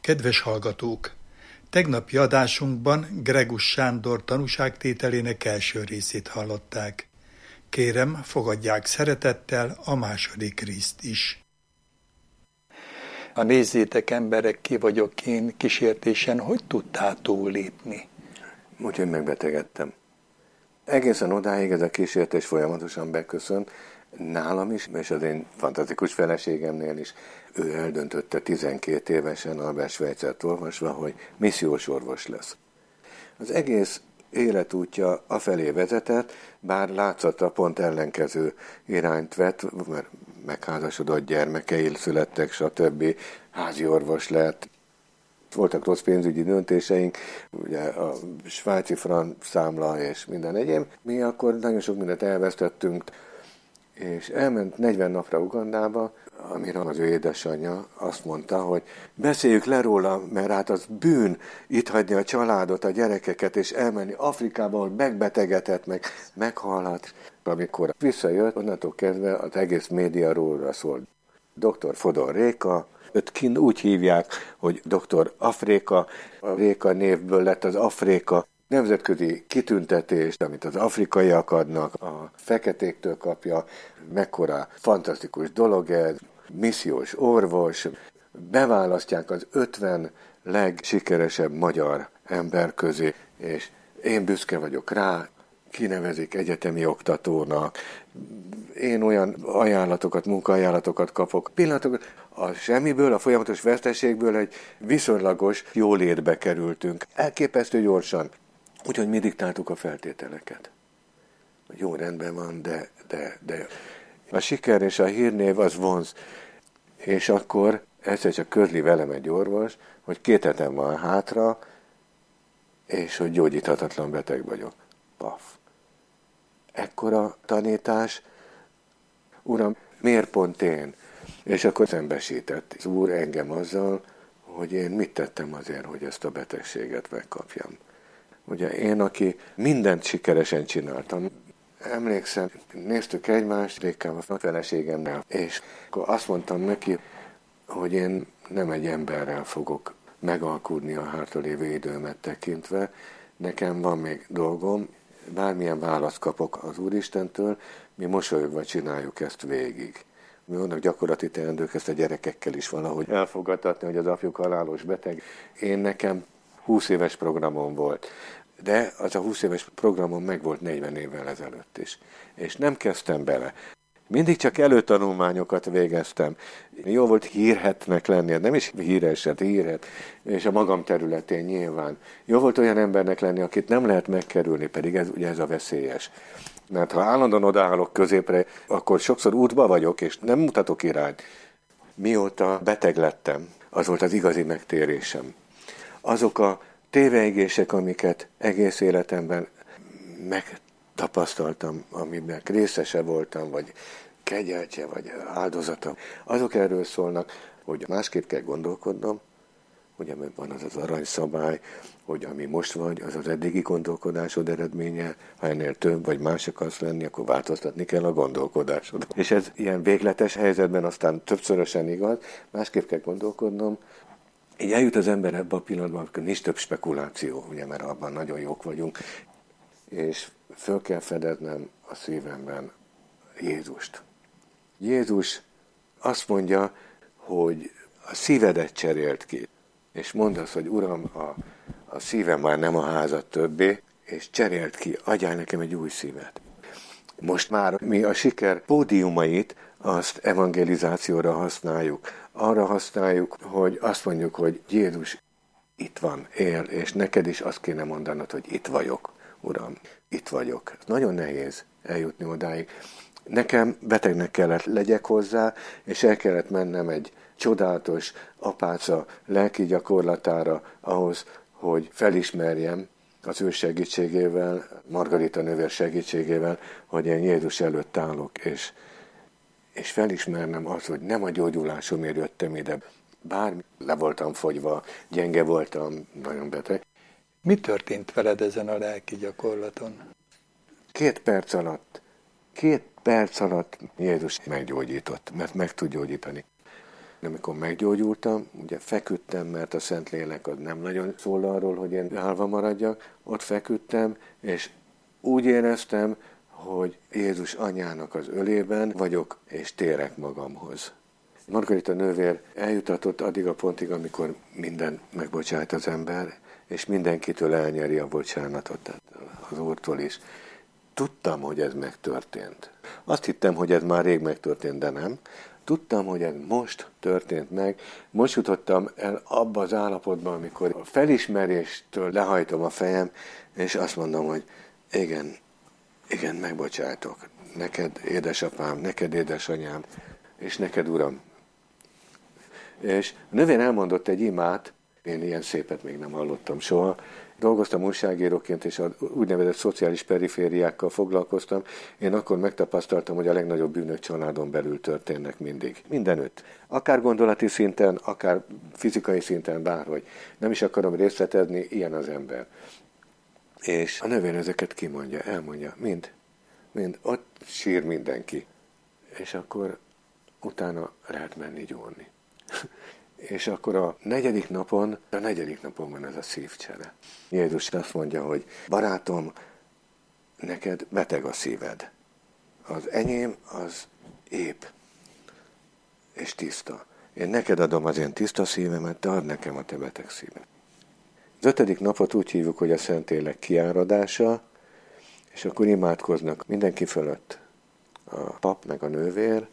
Kedves hallgatók! Tegnapi adásunkban Greguss Sándor tanúságtételének első részét hallották. Kérem, fogadják szeretettel a második részt is. A Nézzétek emberek, ki vagyok én kísértésen hogy tudtál túllépni? Úgyhogy megbetegedtem. Egészen odáig ez a kísértés folyamatosan beköszönt, nálam is, és az én fantasztikus feleségemnél is. Ő eldöntötte 12 évesen, Albert Schweitzert olvasva, hogy missziós orvos lesz. Az egész életútja afelé vezetett, bár látszata pont ellenkező irányt vett, mert megházasodott, gyermekei születtek, stb. Házi orvos lett. Voltak rossz pénzügyi döntéseink, ugye a svájci frank számla és minden egyéb. Mi akkor nagyon sok mindent elvesztettünk, és elment 40 napra Ugandába, amire az ő édesanyja azt mondta, hogy beszéljük le róla, mert hát az bűn itt hagyni a családot, a gyerekeket, és elmenni Afrikába, ahol megbetegedhet, meghalhat. Amikor visszajött, onnantól kezdve az egész média róla szólt. Dr. Fodor Réka, őt kint úgy hívják, hogy Dr. Afréka, a Réka névből lett az Afréka. Nemzetközi kitüntetést, amit az afrikaiak adnak, a feketéktől kapja, mekkora fantasztikus dolog ez, missziós orvos, beválasztják az 50 legsikeresebb magyar ember közé, és én büszke vagyok rá, kinevezik egyetemi oktatónak, én olyan ajánlatokat, munkaajánlatokat kapok, pillanatokat, a semmiből, a folyamatos veszteségből egy viszonylagos jólétbe kerültünk, elképesztő gyorsan. Úgyhogy mi diktáltuk a feltételeket. Jó, rendben van, de a siker és a hírnév az vonz. És akkor egyszer csak közli velem egy orvos, hogy 2 hetem van hátra, és hogy gyógyíthatatlan beteg vagyok. Paf. Ekkora tanítás, uram, miért pont én? És akkor szembesített az úr engem azzal, hogy én mit tettem azért, hogy ezt a betegséget megkapjam. Ugye én, aki mindent sikeresen csináltam, emlékszem, néztük egymást, Rékával a feleségemmel, és akkor azt mondtam neki, hogy én nem egy emberrel fogok megalkudni a hátralévő időmet tekintve, nekem van még dolgom, bármilyen választ kapok az Úristentől, mi mosolyogva csináljuk ezt végig. Mi vannak gyakorlati teendők, ezt a gyerekekkel is valahogy elfogadtatni, hogy az apjuk halálos beteg. Én nekem 20 éves programom volt, de az a 20 éves programom megvolt 40 évvel ezelőtt is, és nem kezdtem bele. Mindig csak előtanulmányokat végeztem. Jó volt hírhetnek lenni, nem is híreset, hírhet, és a magam területén nyilván. Jó volt olyan embernek lenni, akit nem lehet megkerülni, pedig ez a veszélyes. Mert ha állandóan odaállok középre, akkor sokszor útba vagyok, és nem mutatok irányt. Mióta beteg lettem, az volt az igazi megtérésem. Azok a téveigések, amiket egész életemben megtapasztaltam, amiben részese voltam, vagy kegyeltje, vagy áldozata, azok erről szólnak, hogy másképp kell gondolkodnom, ugye van az aranyszabály, hogy ami most vagy, az az eddigi gondolkodásod eredménye, ha ennél több vagy más akarsz lenni, akkor változtatni kell a gondolkodásod. És ez ilyen végletes helyzetben aztán többszörösen igaz, másképp kell gondolkodnom. Így eljut az ember ebbe a pillanatban, amikor nincs több spekuláció, ugye, mert abban nagyon jók vagyunk, és föl kell fedeznem a szívemben Jézust. Jézus azt mondja, hogy a szívedet cserélt ki, és mondd azt, hogy Uram, a szívem már nem a házat többé, és cserélt ki, adjál nekem egy új szívet. Most már mi a siker pódiumait azt evangelizációra használjuk. Arra használjuk, hogy azt mondjuk, hogy Jézus itt van, él, és neked is azt kéne mondanod, hogy itt vagyok, Uram, itt vagyok. Ez nagyon nehéz eljutni odáig. Nekem betegnek kellett legyek hozzá, és el kellett mennem egy csodálatos apáca lelki gyakorlatára ahhoz, hogy felismerjem az ő segítségével, Margarita nővér segítségével, hogy én Jézus előtt állok, és felismernem azt, hogy nem a gyógyulásomért jöttem ide. Bár le voltam fogyva, gyenge voltam, nagyon beteg. Mi történt veled ezen a lelki gyakorlaton? 2 perc alatt Jézus meggyógyított, mert meg tud gyógyítani. Amikor meggyógyultam, ugye feküdtem, mert a Szentlélek az nem nagyon szól arról, hogy én állva maradjak, ott feküdtem, és úgy éreztem, hogy Jézus anyának az ölében vagyok, és térek magamhoz. Margarita nővér eljutatott addig a pontig, amikor minden megbocsájt az ember, és mindenkitől elnyeri a bocsánatot, tehát az Úrtól is. Tudtam, hogy ez megtörtént. Azt hittem, hogy ez már rég megtörtént, de nem. Tudtam, hogy ez most történt meg. Most jutottam el abba az állapotban, amikor a felismeréstől lehajtom a fejem, és azt mondom, hogy igen, megbocsájtok. Neked, édesapám, neked, édesanyám, és neked, Uram. És a nővér elmondott egy imát, én ilyen szépet még nem hallottam soha. Dolgoztam újságíróként, és a úgynevezett szociális perifériákkal foglalkoztam. Én akkor megtapasztaltam, hogy a legnagyobb bűnök családon belül történnek mindig. Mindenütt. Akár gondolati szinten, akár fizikai szinten, bárhogy. Nem is akarom részletezni, ilyen az ember. És a nővér ezeket kimondja, elmondja, mind. Ott sír mindenki. És akkor utána lehet menni gyónni. És akkor a negyedik napon van ez a szívcsere. Jézus azt mondja, hogy barátom, neked beteg a szíved. Az enyém az ép és tiszta. Én neked adom az én tiszta szívemet, te add nekem a te beteg szíved. Az 5. napot úgy hívjuk, hogy a Szentlélek kiáradása, és akkor imádkoznak mindenki fölött. A pap meg a nővér,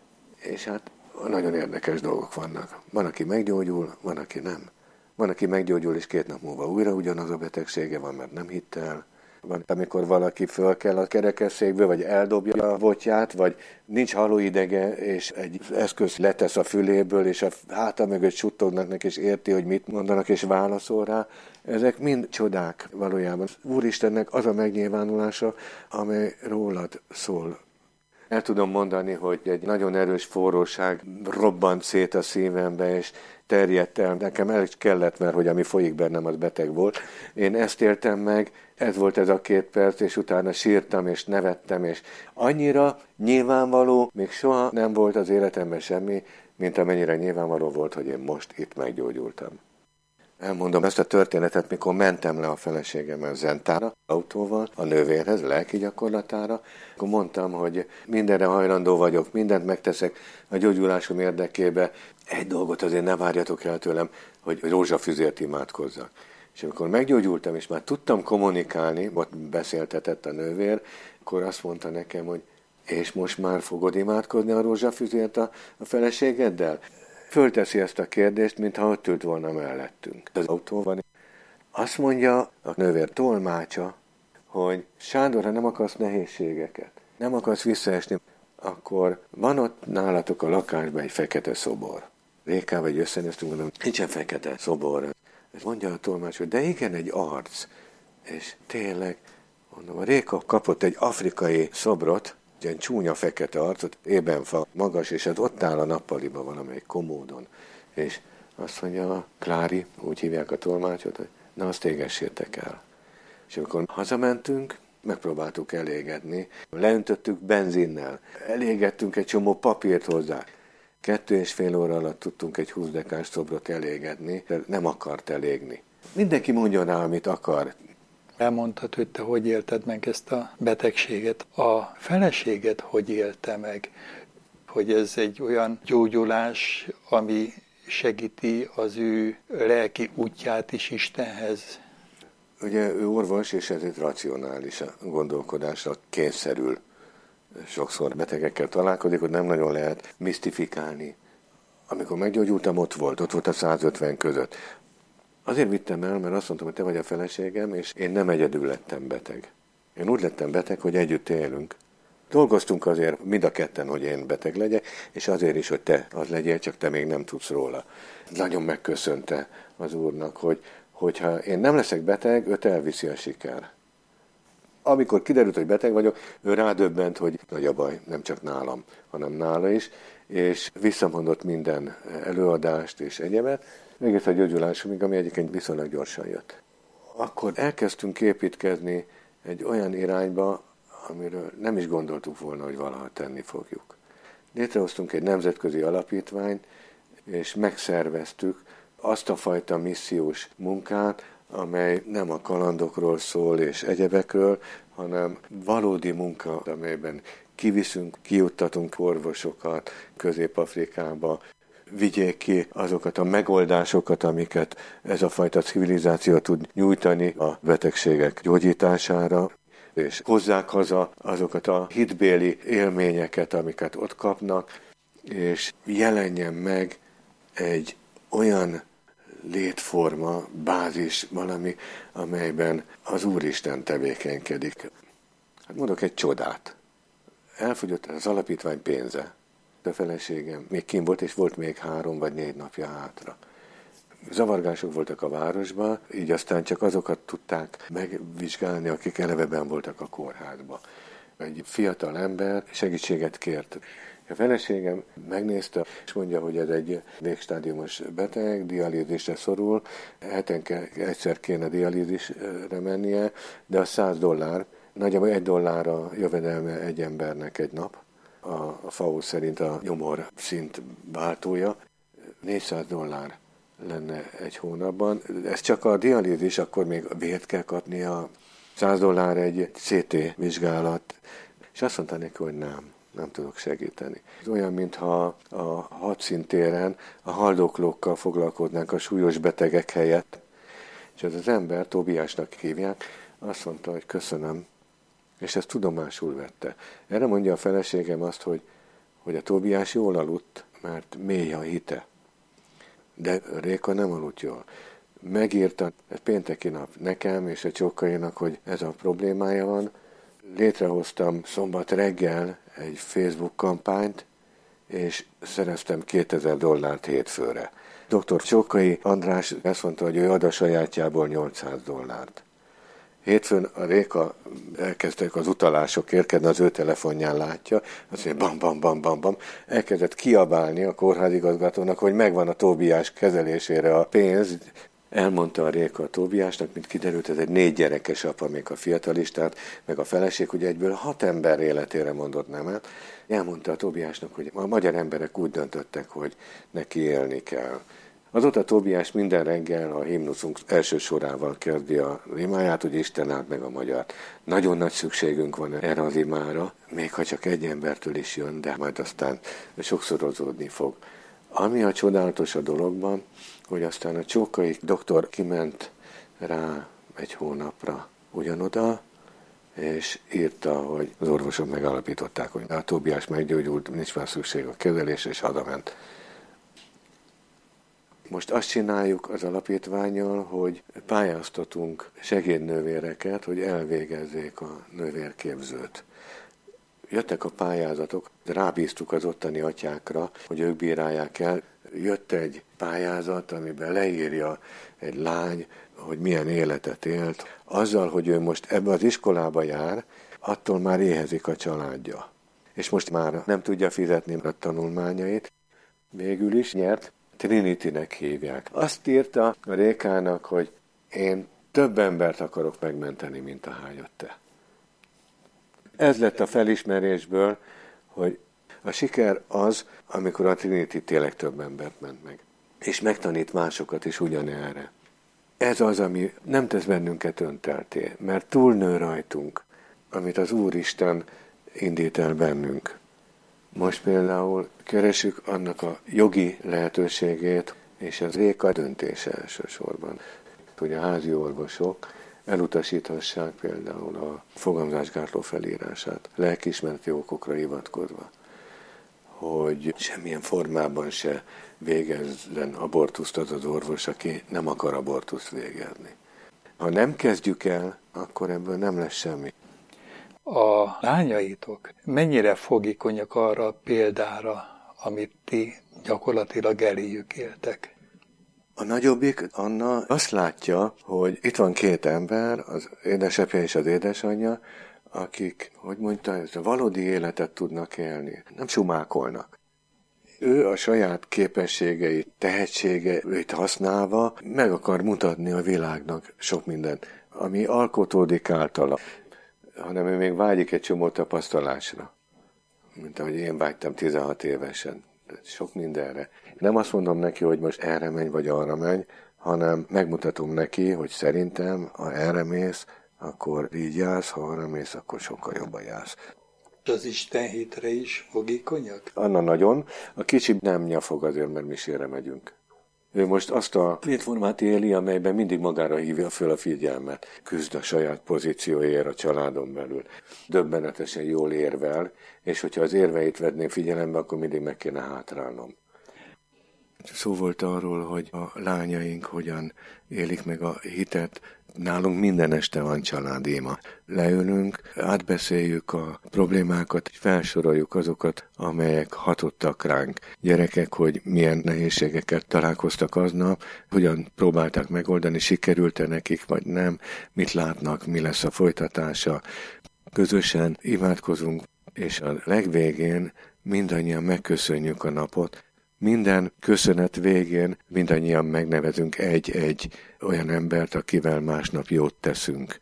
és hát nagyon érdekes dolgok vannak. Van, aki meggyógyul, van, aki nem. Van, aki meggyógyul, és 2 nap múlva újra ugyanaz a betegsége van, mert nem hitt el. Van, amikor valaki föl kell a kerekesszékből, vagy eldobja a botját, vagy nincs hallóidege, és egy eszköz letesz a füléből, és a háta mögött suttognak neki, és érti, hogy mit mondanak, és válaszol rá. Ezek mind csodák valójában. Úristennek az a megnyilvánulása, amely rólad szól. El tudom mondani, hogy egy nagyon erős forróság robbant szét a szívembe, és terjedt el. Nekem el is kellett, mert hogy ami folyik bennem, az beteg volt. Én ezt éltem meg, ez volt ez a 2 perc, és utána sírtam, és nevettem, és annyira nyilvánvaló, még soha nem volt az életemben semmi, mint amennyire nyilvánvaló volt, hogy én most itt meggyógyultam. Elmondom ezt a történetet, mikor mentem le a feleségemmel Zentára, autóval, a nővérhez, lelki gyakorlatára. Akkor mondtam, hogy mindenre hajlandó vagyok, mindent megteszek a gyógyulásom érdekébe. Egy dolgot azért ne várjatok el tőlem, hogy rózsafüzért imádkozzak. És amikor meggyógyultam, és már tudtam kommunikálni, ott beszéltetett a nővér, akkor azt mondta nekem, hogy és most már fogod imádkozni a rózsafüzért a feleségeddel? Fölteszi ezt a kérdést, mintha ott ült volna mellettünk. Az autóban azt mondja a nővér tolmácsa, hogy Sándor, ha nem akarsz nehézségeket, nem akarsz visszaesni, akkor van ott nálatok a lakásban egy fekete szobor. Rékával egy összenéztünk, mondom, nincsen fekete szobor. Ez mondja a tolmács, hogy de igen, egy arc. És tényleg, mondom, a Réka kapott egy afrikai szobrot, ilyen csúnya fekete arcot, ébenfa, magas, és ez ott áll a nappaliban valamelyik komódon. És azt mondja, Klári, úgy hívják a tolmácsot, hogy na, azt égessétek el. És amikor hazamentünk, megpróbáltuk elégetni, leöntöttük benzinnel, elégettünk egy csomó papírt hozzá. 2,5 óra alatt tudtunk egy 20 dekás szobrot elégetni, de nem akart elégni. Mindenki mondjon rá, amit akar. Elmondtad, hogy te hogy élted meg ezt a betegséget. A feleséged hogy élte meg? Hogy ez egy olyan gyógyulás, ami segíti az ő lelki útját is Istenhez? Ugye ő orvos, és ezért racionális a gondolkodásra kényszerül. Sokszor betegekkel találkozik, hogy nem nagyon lehet misztifikálni. Amikor meggyógyultam, ott volt a 150 között. Azért vittem el, mert azt mondtam, hogy te vagy a feleségem, és én nem egyedül lettem beteg. Én úgy lettem beteg, hogy együtt élünk. Dolgoztunk azért mind a ketten, hogy én beteg legyek, és azért is, hogy te az legyél, csak te még nem tudsz róla. Nagyon megköszönte az Úrnak, hogyha én nem leszek beteg, őt elviszi a siker. Amikor kiderült, hogy beteg vagyok, ő rádöbbent, hogy nagy a baj, nem csak nálam, hanem nála is, és visszamondott minden előadást és egyebet, egész a gyógyulásomig, ami egyébként viszonylag gyorsan jött. Akkor elkezdtünk építkezni egy olyan irányba, amiről nem is gondoltuk volna, hogy valaha tenni fogjuk. Létrehoztunk egy nemzetközi alapítványt, és megszerveztük azt a fajta missziós munkát, amely nem a kalandokról szól és egyebekről, hanem valódi munka, amelyben kiviszünk, kijuttatunk orvosokat Közép-Afrikába, vigyék ki azokat a megoldásokat, amiket ez a fajta civilizáció tud nyújtani a betegségek gyógyítására, és hozzák haza azokat a hitbéli élményeket, amiket ott kapnak, és jelenjen meg egy olyan létforma, bázis, valami, amelyben az Úristen tevékenykedik. Hát mondok egy csodát. Elfogyott az alapítvány pénze. A feleségem még kint volt, és volt még 3 vagy 4 napja hátra. Zavargások voltak a városban, így aztán csak azokat tudták megvizsgálni, akik eleve benn voltak a kórházban. Egy fiatal ember segítséget kért. A feleségem megnézte, és mondja, hogy ez egy végstádiumos beteg, dialízisre szorul, hetenként egyszer kéne dialízisre mennie, de a $100, nagyjából $1 a jövedelme egy embernek egy nap. A FAO szerint a nyomor szint váltója, $400 lenne egy hónapban. Ez csak a dialízis, akkor még vért kell kapnia, $100 egy CT vizsgálat, és azt mondta neki, hogy nem tudok segíteni. Ez olyan, mintha a hadszintéren a haldoklókkal foglalkoznánk a súlyos betegek helyett. És ez az ember, Tóbiásnak hívják, azt mondta, hogy köszönöm, és ezt tudomásul vette. Erre mondja a feleségem azt, hogy a Tóbiás jól aludt, mert mély a hite. De Réka nem aludt jól. Megírta pénteki nap nekem és a Csokkainak, hogy ez a problémája van. Létrehoztam szombat reggel egy Facebook kampányt, és szereztem $2000 hétfőre. Dr. Csokkai András azt mondta, hogy ő ad a sajátjából $800. Hétfőn a Réka elkezdtek az utalások érkedni, az ő telefonján látja, azt mondja, bam, bam, bam, bam, bam, elkezdett kiabálni a kórházigazgatónak, hogy megvan a Tóbiás kezelésére a pénz. Elmondta a Réka a Tóbiásnak, mint kiderült, ez egy 4 gyerekes apa, még a fiatalistát, meg a feleség, hogy egyből 6 ember életére mondott nemet. Elmondta a Tóbiásnak, hogy a magyar emberek úgy döntöttek, hogy neki élni kell. Azóta Tóbiás minden reggel a himnuszunk első sorával kezdi a imáját, hogy Isten áld meg a magyart. Nagyon nagy szükségünk van erre az imára, még ha csak egy embertől is jön, de majd aztán sokszorozódni fog. Ami a csodálatos a dologban, hogy aztán a Csókai doktor kiment rá 1 hónapra ugyanoda, és írta, hogy az orvosok megállapították, hogy a Tóbiás meggyógyult, nincs már szükség a kezelésre, és hazament. Most azt csináljuk az alapítvánnyal, hogy pályáztatunk segédnővéreket, hogy elvégezzék a nővérképzőt. Jöttek a pályázatok, rábíztuk az ottani atyákra, hogy ők bírálják el. Jött egy pályázat, amiben leírja egy lány, hogy milyen életet élt. Azzal, hogy ő most ebbe az iskolába jár, attól már éhezik a családja. És most már nem tudja fizetni a tanulmányait. Végül is nyert, Trinity-nek hívják. Azt írta a Rékának, hogy én több embert akarok megmenteni, mint ahányat te. Ez lett a felismerésből, hogy a siker az, amikor a Trinity tényleg több embert ment meg. És megtanít másokat is ugyanerre. Ez az, ami nem tesz bennünket öntelté, mert túlnő rajtunk, amit az Úristen indít el bennünk. Most például keresünk annak a jogi lehetőségét, és ez Réka döntése elsősorban, hogy a házi orvosok elutasíthassák például a fogamzásgátló felírását, lelkiismereti okokra hivatkozva, hogy semmilyen formában se végezzen abortuszt az az orvos, aki nem akar abortuszt végezni. Ha nem kezdjük el, akkor ebből nem lesz semmi. A lányaitok mennyire fogékonyak arra a példára, amit ti gyakorlatilag eléjük éltek? A nagyobbik, Anna, azt látja, hogy itt van 2 ember, az édesapja és az édesanyja, akik, hogy mondta, ezt a valódi életet tudnak élni, nem sumákolnak. Ő a saját képességeit, tehetségeit használva meg akar mutatni a világnak sok mindent, ami alkotódik általa, hanem ő még vágyik egy csomó tapasztalásra, mint ahogy én vágytam 16 évesen. Sok mindenre. Nem azt mondom neki, hogy most erre menj, vagy arra menj, hanem megmutatom neki, hogy szerintem, ha erre mész, akkor így jársz, ha arra mész, akkor sokkal jobban jársz. Az Isten hétre is fogékonyak? Anna nagyon. A kicsi nem nyafog azért, mert misére megyünk. Ő most azt a létformát éli, amelyben mindig magára hívja föl a figyelmet. Küzd a saját pozícióért a családon belül. Döbbenetesen jól érvel, és hogyha az érveit vedném figyelembe, akkor mindig meg kéne hátrálnom. Szó volt arról, hogy a lányaink hogyan élik meg a hitet. Nálunk minden este van családéma. Leülünk, átbeszéljük a problémákat, felsoroljuk azokat, amelyek hatottak ránk. Gyerekek, hogy milyen nehézségeket találkoztak aznap, hogyan próbálták megoldani, sikerült-e nekik, vagy nem, mit látnak, mi lesz a folytatása. Közösen imádkozunk, és a legvégén mindannyian megköszönjük a napot. Minden köszönet végén mindannyian megnevezünk egy-egy olyan embert, akivel másnap jót teszünk.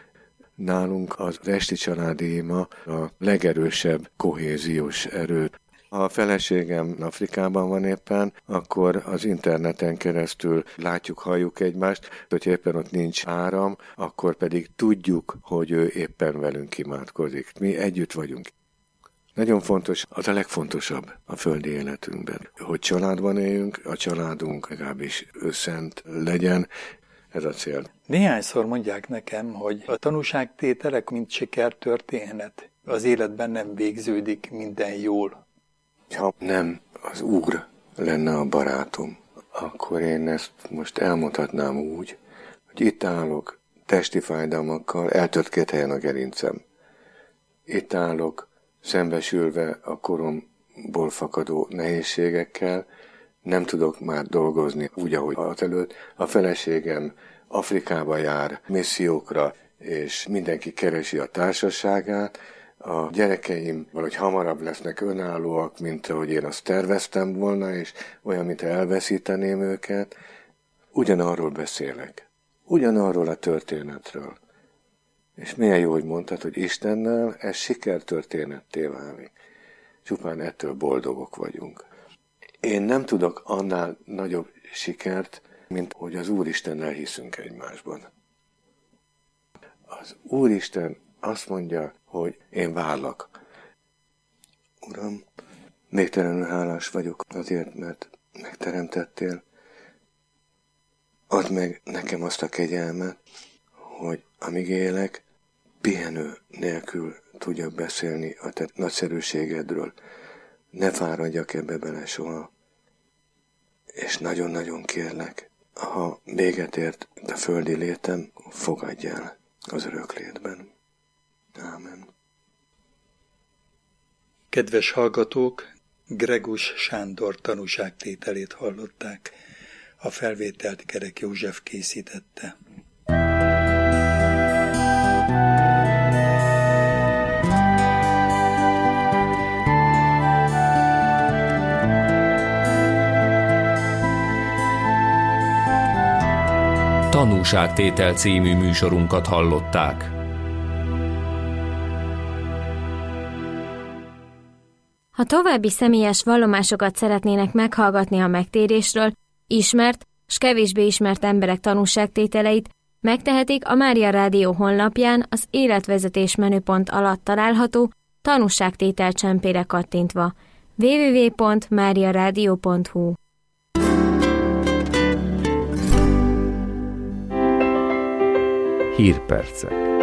Nálunk az esti családi ima a legerősebb kohéziós erő. Ha a feleségem Afrikában van éppen, akkor az interneten keresztül látjuk, halljuk egymást, hogy éppen ott nincs áram, akkor pedig tudjuk, hogy ő éppen velünk imádkozik. Mi együtt vagyunk. Nagyon fontos, az a legfontosabb a földi életünkben, hogy családban éljünk, a családunk legalábbis szent legyen, ez a cél. Néhányszor mondják nekem, hogy a tanúságtételek mint sikertörténet. Az életben nem végződik minden jól. Ha nem az Úr lenne a barátom, akkor én ezt most elmondhatnám úgy, hogy itt állok testi fájdalmakkal, eltört 2 helyen a gerincem. Itt állok szembesülve a koromból fakadó nehézségekkel, nem tudok már dolgozni úgy, ahogy azelőtt. A feleségem Afrikába jár missziókra, és mindenki keresi a társaságát. A gyerekeim valahogy hamarabb lesznek önállóak, mint ahogy én azt terveztem volna, és olyan, mintha elveszíteném őket. Ugyanarról beszélek. Ugyanarról a történetről. És milyen jó, hogy mondtad, hogy Istennel ez sikertörténetté válik. Csupán ettől boldogok vagyunk. Én nem tudok annál nagyobb sikert, mint hogy az Úristennel hiszünk egymásban. Az Úristen azt mondja, hogy én várlak. Uram, végtelenül hálás vagyok azért, mert megteremtettél. Add meg nekem azt a kegyelmet, hogy amíg élek, pihenő nélkül tudjak beszélni a te nagyszerűségedről. Ne fáradjak ebbe bele soha. És nagyon-nagyon kérlek, ha véget ért a földi létem, fogadj el az örök létben. Ámen. Kedves hallgatók, Gregus Sándor tanúságtételét hallották. A felvételt Kerek József készítette. Tanúságtétel című műsorunkat hallották. Ha további személyes vallomásokat szeretnének meghallgatni a megtérésről, ismert s kevésbé ismert emberek tanúságtételeit, megtehetik a Mária Rádió honlapján az életvezetés menüpont alatt található tanúságtétel csempére kattintva www.mariaradio.hu. Hírpercek.